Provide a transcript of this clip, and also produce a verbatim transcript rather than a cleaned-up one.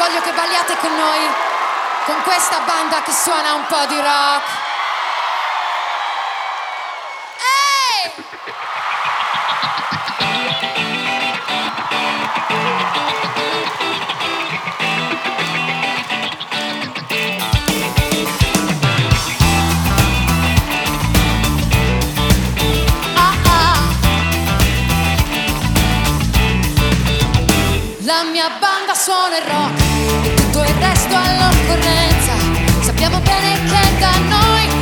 voglio che balliate con noi, con questa banda che suona un po' di rock. Ehi! La mia banda suona il rock e tutto il resto all'occorrenza. Sappiamo bene che da noi